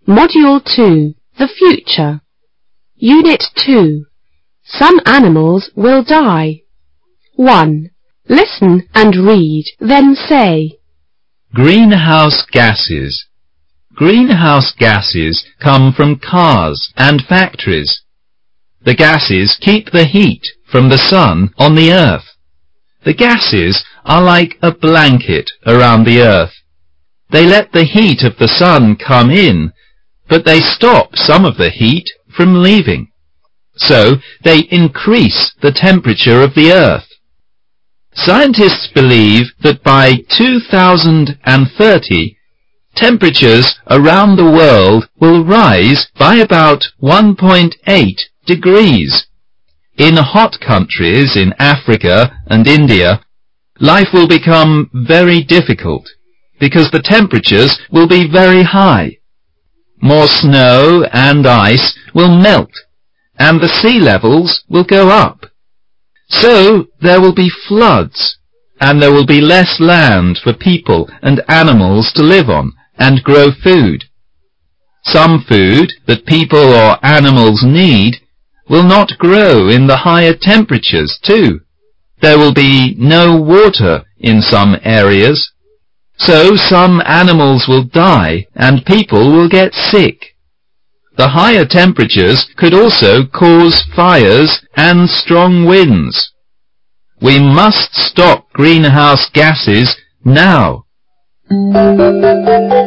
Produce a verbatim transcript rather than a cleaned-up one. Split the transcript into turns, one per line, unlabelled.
Module two. The Future. Unit two. Some animals will die. one. Listen and read, then say.
Greenhouse gases. Greenhouse gases come from cars and factories. The gases keep the heat from the sun on the earth. The gases are like a blanket around the earth. They let the heat of the sun come in, but they stop some of the heat from leaving. So they increase the temperature of the earth. Scientists believe that by two thousand thirty, temperatures around the world will rise by about one point eight degrees. In hot countries in Africa and India, life will become very difficult because the temperatures will be very high. More snow and ice will melt, and the sea levels will go up. So there will be floods, and there will be less land for people and animals to live on and grow food. Some food that people or animals need will not grow in the higher temperatures too. There will be no water in some areas. So some animals will die and people will get sick. The higher temperatures could also cause fires and strong winds. We must stop greenhouse gases now.